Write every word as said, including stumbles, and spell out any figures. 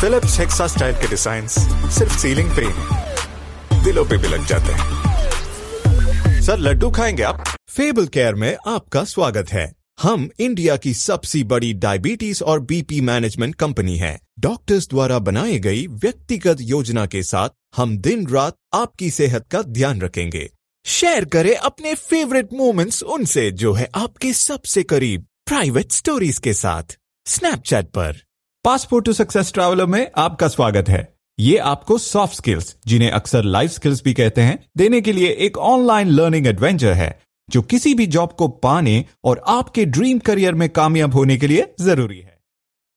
Philips hexa style के design सिर्फ ceiling पे ही नहीं, दिलों पे भी लग जाते हैं। सर लड्डू खाएंगे आप? फेबल केयर में आपका स्वागत है। हम इंडिया की सबसे बड़ी डायबिटीज और बीपी मैनेजमेंट कंपनी है। डॉक्टर्स द्वारा बनाई गई व्यक्तिगत योजना के साथ हम दिन रात आपकी सेहत का ध्यान रखेंगे। शेयर करें अपने फेवरेट मोमेंट्स उनसे जो है आपके सबसे करीब, प्राइवेट स्टोरीज के साथ स्नैपचैट पर। पासपोर्ट टू सक्सेस ट्रैवलर में आपका स्वागत है। ये आपको सॉफ्ट स्किल्स, जिन्हें अक्सर लाइफ स्किल्स भी कहते हैं, देने के लिए एक ऑनलाइन लर्निंग एडवेंचर है जो किसी भी जॉब को पाने और आपके ड्रीम करियर में कामयाब होने के लिए जरूरी है।